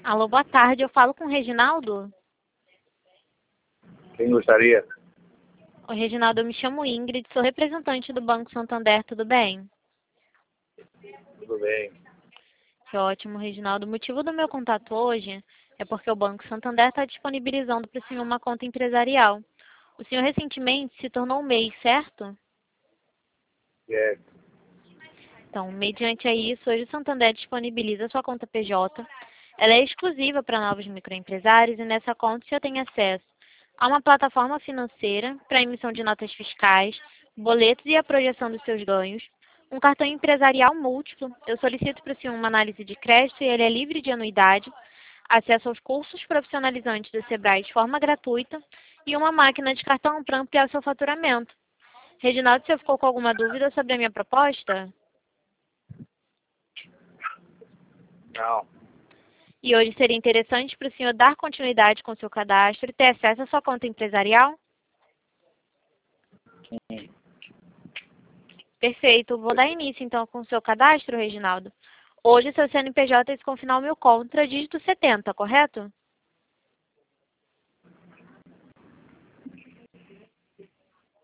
Alô, boa tarde. Eu falo com o Reginaldo? Quem gostaria? Oi, Reginaldo, eu me chamo Ingrid, sou representante do Banco Santander, tudo bem? Tudo bem. Que ótimo, Reginaldo. O motivo do meu contato hoje é porque o Banco Santander está disponibilizando para o senhor uma conta empresarial. O senhor recentemente se tornou um MEI, certo? É, Então, mediante a isso, hoje o Santander disponibiliza sua conta PJ. Ela é exclusiva para novos microempresários e nessa conta o senhor tem acesso a uma plataforma financeira para emissão de notas fiscais, boletos e a projeção dos seus ganhos, um cartão empresarial múltiplo. Eu solicito para o senhor uma análise de crédito e ele é livre de anuidade, acesso aos cursos profissionalizantes do Sebrae de forma gratuita e uma máquina de cartão para ampliar seu faturamento. Reginaldo, você ficou com alguma dúvida sobre a minha proposta? não. E hoje seria interessante para o senhor dar continuidade com o seu cadastro e ter acesso à sua conta empresarial? Perfeito. Vou dar início, então, com o seu cadastro, Reginaldo. Hoje, seu CNPJ é esse com final mil contra, dígito 70, correto?